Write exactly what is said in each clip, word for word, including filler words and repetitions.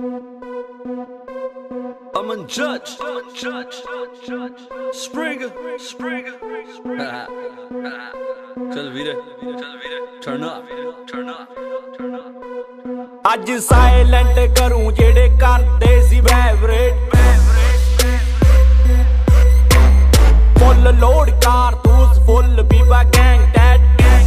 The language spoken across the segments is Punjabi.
I'm a judge. I'm a judge. Springer. Springer. चल वीरे, चल वीरे. Turn up. Turn up. Turn up. ਅੱਜ ਸਾਇਲੈਂਟ ਕਰੂੰ ਜਿਹੜੇ ਕਰਦੇ ਸੀ ਵੈਬਰੇਟ ਫੁੱਲ ਲੋਡ ਕਾਰਤੂਸ ਫੁੱਲ ਬੀਬਾ ਗੈਂਗ ਟੈਟ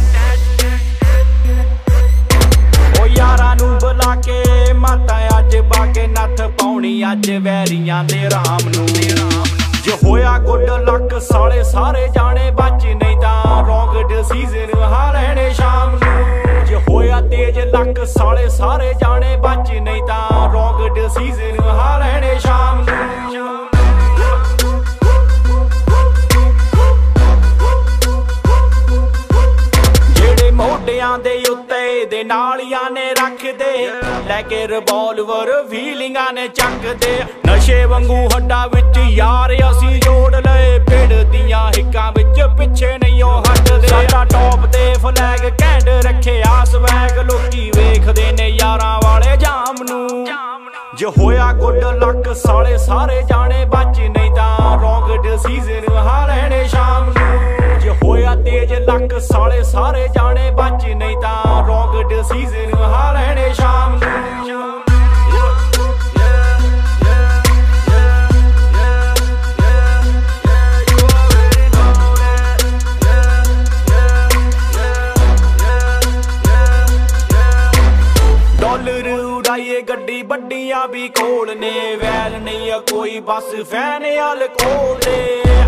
ਓ ਯਾਰਾਂ ਨੂੰ ਬੁਲਾ ਕੇ ਮਾਤਾ ਅੱਜ ਬਾਗੇ ਨੱਥ ਪਾਉਣੀ ਅੱਜ ਵੈਰੀਆਂ ਦੇ ਰਾਮ ਨੂੰ ਜੇ ਹੋਇਆ ਗੁੱਡ ਲੱਕ ਸਾਲੇ ਸਾਰੇ ਜਾਣੇ ਬਚ ਨਹੀਂ ਤਾਂ ਰੌਂਗ ਡਿਸੀਜ਼ਨ ਹਾਂ ਰਹਿਣੇ ਸ਼ਾਮ ਨੂੰ ਜੇ ਹੋਇਆ ਤੇਜ ਲੱਕ ਸਾਲੇ ਸਾਰੇ ਜਾਣੇ ਬਚ ਨਹੀਂ ਤਾਂ ਰੌਂਗ ਡਿਸੀਜ਼ਨ ਹਾਂ ਰਹਿਣੇ ਸ਼ਾਮ ਨੂੰ ਜਿਹੜੇ ਮੋਢਿਆਂ ਦੇ ਉੱਤੇ ਦੇ ਨਾਲੀਆਂ ਨੇ ਰੱਖਦੇ ਲੈ ਕੇ ਰਿਵਾਲਵਰ ਫੀਲਿੰਗਾਂ ਨੇ ਚੱਕਦੇ ਨਸ਼ੇ ਵਾਂਗੂ ਹੱਡਾਂ ਵਿੱਚ ਯਾਰ ਅਸੀਂ ਜੋੜ ਲਏ ਪਿੰਡ ਦੀਆਂ ਹਿੱਕਾਂ ਵਿੱਚ ਪਿੱਛੇ ਨਹੀਂ ਉਹ ਹਟਦੇ ਸਾਡਾ ਟੌਪ ਤੇ ਫਲੈਗ ਕੈਂਡ ਰੱਖਿਆ ਸਵੈਗ ਲੋਕੀ ਵੇਖਦੇ ਨੇ ਯਾਰਾਂ ਵਾਲੇ ਜਾਮ ਨੂੰ ਜੇ ਹੋਇਆ ਗੁੱਡ ਲੱਕ ਸਾਲੇ ਸਾਰੇ ਜਾਣੇ ਬਚ ਨਹੀਂ ਤਾਂ ਰੌਂਗ ਡਿਸੀਜ਼ਨ ਹਾਂ ਰਹਿਣੇ ਸ਼ਾਮ ਨੂੰ ਜੇ ਹੋਇਆ ਤੇਜ ਲੱਕ ਸਾਲੇ ਸਾਰੇ ਜਾਣੇ ਬਚ ਨਹੀਂ ਤਾਂ ਰੌਂਗ ਡਿਸੀਜ਼ਨ ਹਾਂ ਰਹਿਣੇ ਸ਼ਾਮ ਨੂੰ ਡਾਲਰ ਉਡਾਈਏ ਗੱਡੀ ਵੱਡੀਆਂ ਵੀ ਕੋਲ ਨੇ ਵੈਲ ਨਹੀਂ ਆ ਕੋਈ ਬਸ ਫੈਨ ਵਾਲ ਕੋਲ ਦੇ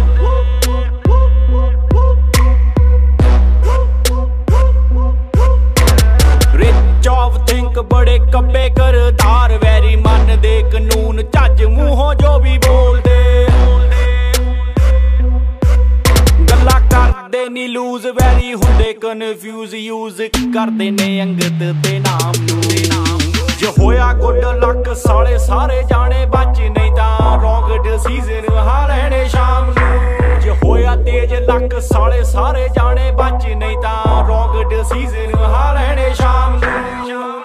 ਰਿਚ ਆਫ ਥਿੰਕ ਬੜੇ ਕੱਬੇ ਕਰਦਾਰ ਵੈਰੀ ਮੰਨਦੇ ਕਾਨੂੰਨ ਝੱਜ ਮੂੰਹੋਂ ਜੋ ਵੀ ਬੋਲਦੇ ਗੱਲਾਂ ਕਰਦੇ ਨੀ ਲੂਜ਼ ਵੈਰੀ ਹੁੰਦੇ ਕਨਫਿਊਜ਼ ਯੂਜ਼ ਕਰਦੇ ਨੇ ਅੰਗਤ ਦੇ ਨਾਮ ਨੂੰ ਜੇ ਹੋਇਆ ਗੁੱਡ ਲੱਕ ਸਾਲੇ ਸਾਰੇ ਜਾਣੇ ਬਚ ਨਹੀਂ ਤਾਂ ਰੌਂਗ ਡਿਸੀਜ਼ਨ ਹਾਂ ਰਹਿਣੇ ਸ਼ਾਮ ਨੂੰ ਜੇ ਹੋਇਆ ਤੇਜ ਲੱਕ ਸਾਲੇ ਸਾਰੇ ਜਾਣੇ ਬਚ ਨਹੀਂ ਤਾਂ ਰੌਂਗ ਡਿਸੀਜ਼ਨ ਹਾਂ ਰਹਿਣੇ ਸ਼ਾਮ ਨੂੰ